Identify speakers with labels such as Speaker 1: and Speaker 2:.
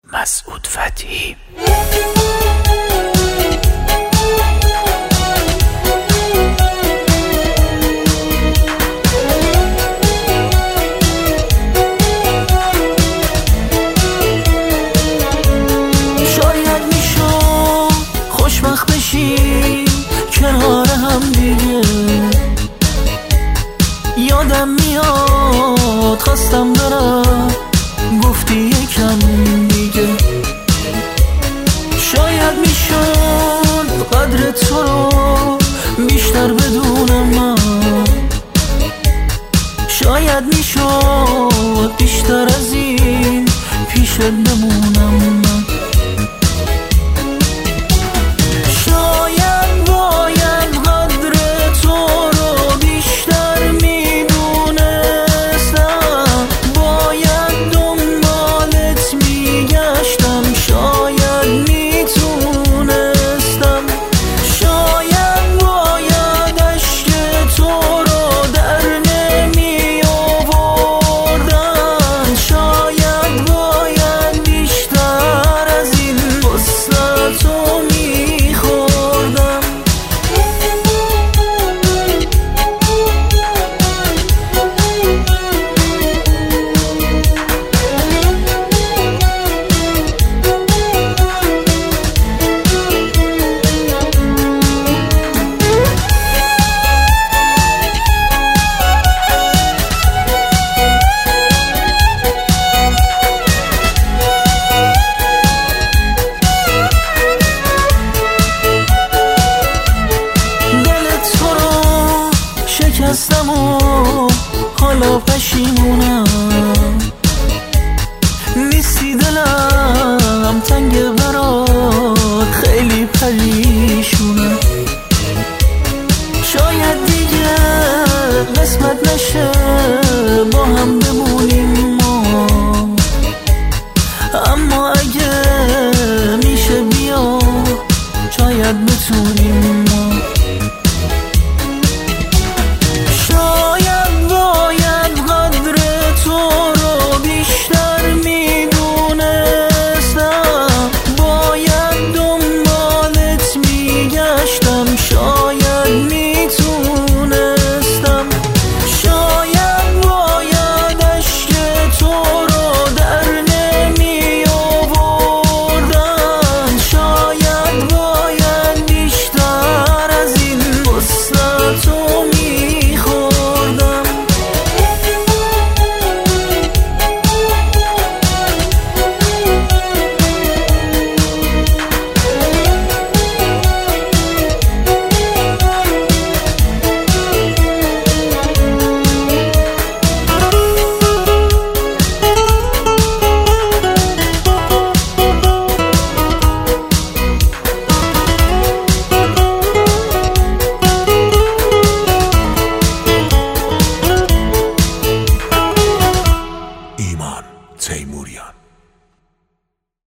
Speaker 1: مسعود فتحی.
Speaker 2: شاید میشم خوشبخت بشیم کنار هم دیگه. یادم میاد خواستم برم گفتی یکم دیگه. شاید میشد قدر تو رو بیشتر بدونم من. شاید میشد بیشتر از این پیشت بمونم من. شاید باید قدر تو رو بیشتر میدونستم. باید دنبالت میگشتم. شاید میتونستم. شاید باید عشق تو رو در نمی آوردن. شاید باید بیشتر از این وصلتو میخوردم. شکستم و حالا پشیمونم. نیستی دلم تنگ برات خیلی پریشونم. شاید دیگه قسمت نشه با هم بمونیم ما. اما اگه میشه بیا شاید بتونیم